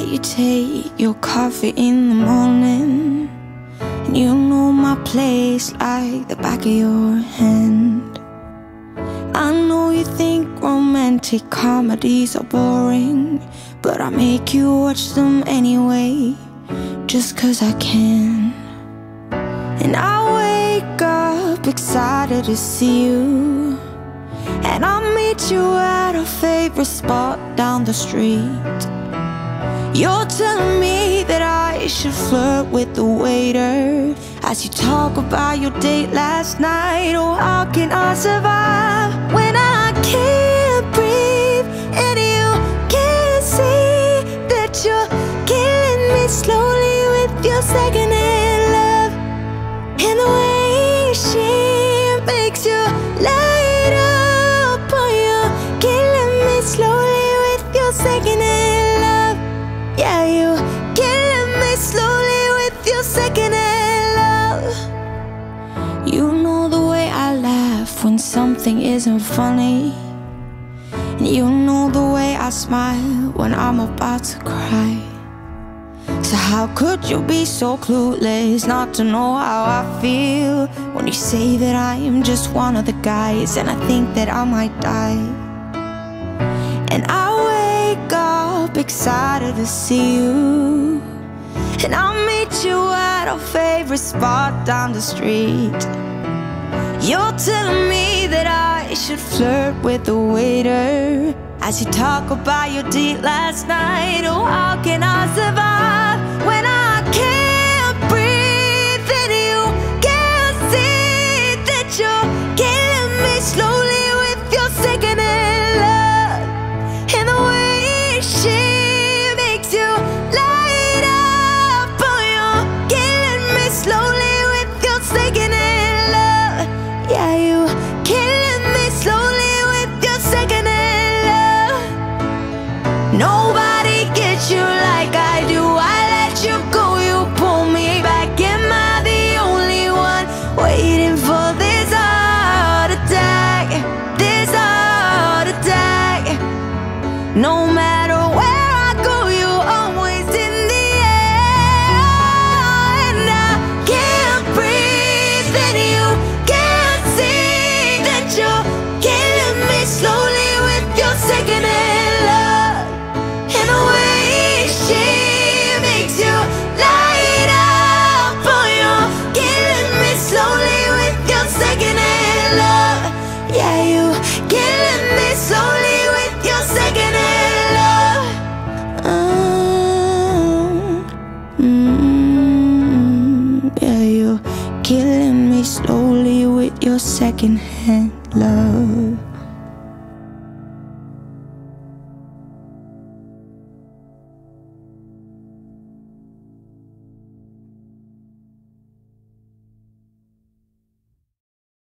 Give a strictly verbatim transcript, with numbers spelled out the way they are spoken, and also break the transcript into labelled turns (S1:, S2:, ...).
S1: you take your coffee in the morning, and you know my place like the back of your hand. I know you think romantic comedies are boring, but I make you watch them anyway, just cause I can. And I wake up excited to see you, and I'll meet you at a favorite spot down the street. You're telling me that I should flirt with the waiter as you talk about your date last night. Oh, how can I survive when I can't breathe and you can't see that you're killing me slowly with your secondhand love, and the way she makes you light up. Oh, you're killing me slowly with your secondhand love. Yeah, you killing me slowly with your secondhand love. You know the way I laugh when something isn't funny, and you know the way I smile when I'm about to cry. So how could you be so clueless not to know how I feel when you say that I am just one of the guys, and I think that I might die. And I wake up excited to see you, and I'll meet you at our favorite spot down the street. You're telling me that I should flirt with the waiter as you talk about your date last night. Oh, how can I survive when I can't breathe and you can't see that you're killing me slowly with your secondhand love, and the way she makes you light up. Oh, you're killing me slowly with your secondhand love. Yeah, you killing me slowly with your secondhand love. Nobody gets you like I do. I let you go, you pull me back. Am I the only one waiting for this heart attack? This heart attack. No matter where I go, you're always in the air, and I can't breathe and you can't see that you're killing me slowly with your secondhand love, and the way she makes you light up. Oh, you're killing me slowly with your secondhand love. Yeah, you killing me slowly with your secondhand love. Mm, mm, yeah, you killing me slowly with your secondhand love.